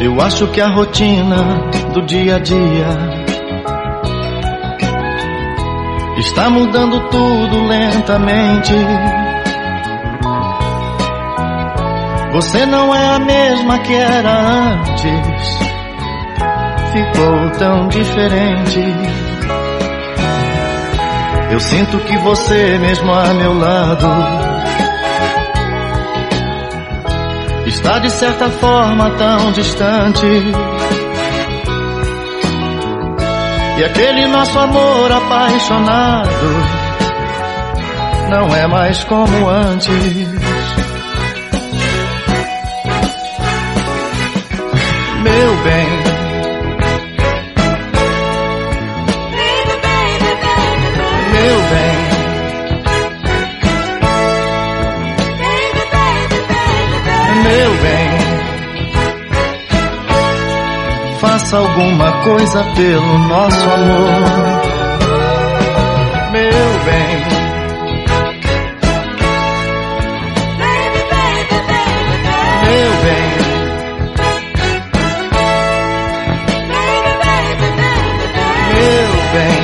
Eu acho que a rotina do dia a dia está mudando tudo lentamente. Você não é a mesma que era antes, ficou tão diferente. Eu sinto que você mesmo a meu lado está de certa forma tão distante. E aquele nosso amor apaixonado não é mais como antes. Meu bem, meu bem, meu bem, faça alguma coisa pelo nosso amor. Meu bem, meu bem, meu bem,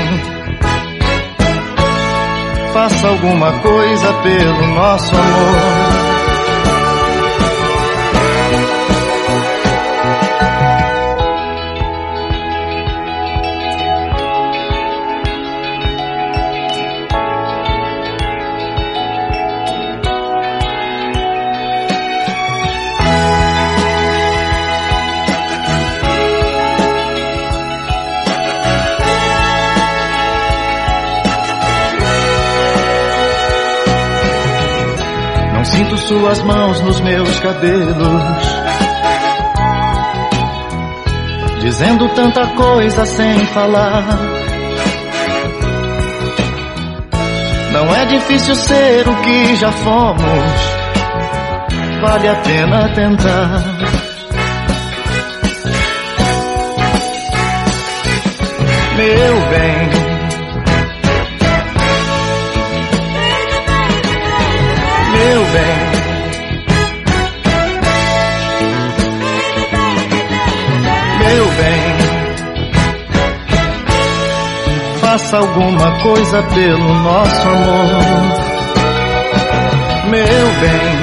faça alguma coisa pelo nosso amor. Sinto suas mãos nos meus cabelos, dizendo tanta coisa sem falar. Não é difícil ser o que já fomos, vale a pena tentar. Meu bem, meu bem, meu bem, faça alguma coisa pelo nosso amor. Meu bem,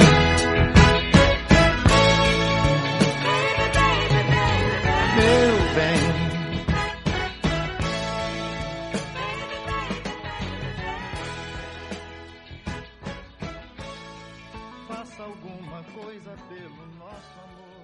meu bem, faça alguma coisa pelo nosso amor.